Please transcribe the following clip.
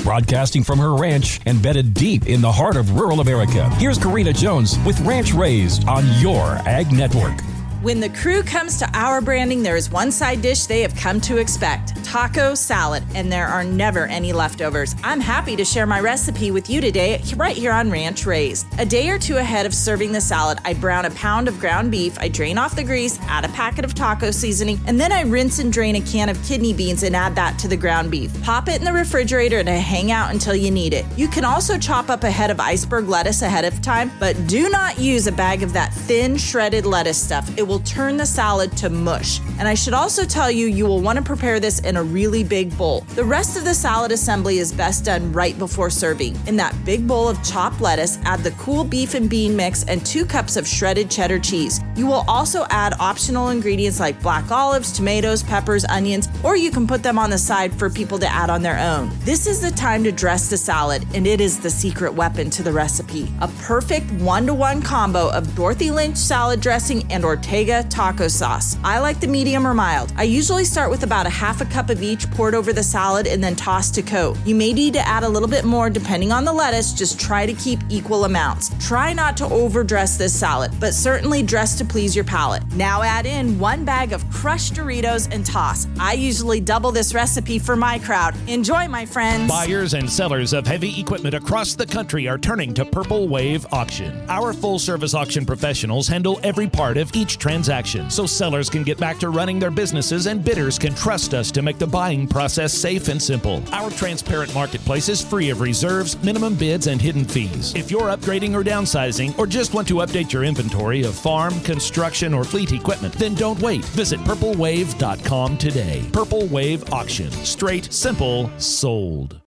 Broadcasting from her ranch embedded deep in the heart of rural America, here's Karina Jones with Ranch Raised on your Ag Network. When the crew comes to our branding, there is one side dish they have come to expect: taco salad, and there are never any leftovers. I'm happy to share my recipe with you today right here on Ranch Raised. A day or two ahead of serving the salad, I brown a pound of ground beef, I drain off the grease, add a packet of taco seasoning, and then I rinse and drain a can of kidney beans and add that to the ground beef. Pop it in the refrigerator to hang out until you need it. You can also chop up a head of iceberg lettuce ahead of time, but do not use a bag of that thin shredded lettuce stuff. It will turn the salad to mush. And I should also tell you, you will want to prepare this in a really big bowl. The rest of the salad assembly is best done right before serving. In that big bowl of chopped lettuce, add the cool beef and bean mix and 2 cups of shredded cheddar cheese. You will also add optional ingredients like black olives, tomatoes, peppers, onions, or you can put them on the side for people to add on their own. This is the time to dress the salad, and it is the secret weapon to the recipe. A perfect 1-to-1 combo of Dorothy Lynch salad dressing and Ortega taco sauce. I like the medium or mild. I usually start with about a half a cup of each poured over the salad and then tossed to coat. You may need to add a little bit more depending on the lettuce. Just try to keep equal amounts. Try not to overdress this salad, but certainly dress to please your palate. Now add in 1 bag of crushed Doritos and toss. I usually double this recipe for my crowd. Enjoy, my friends. Buyers and sellers of heavy equipment across the country are turning to Purple Wave Auction. Our full-service auction professionals handle every part of each transaction, so sellers can get back to running their businesses and bidders can trust us to make the buying process safe and simple. Our transparent marketplace is free of reserves, minimum bids, and hidden fees. If you're upgrading or downsizing, or just want to update your inventory of farm, construction, or fleet equipment, then don't wait. Visit purplewave.com today. Purple Wave Auction. Straight, simple, sold.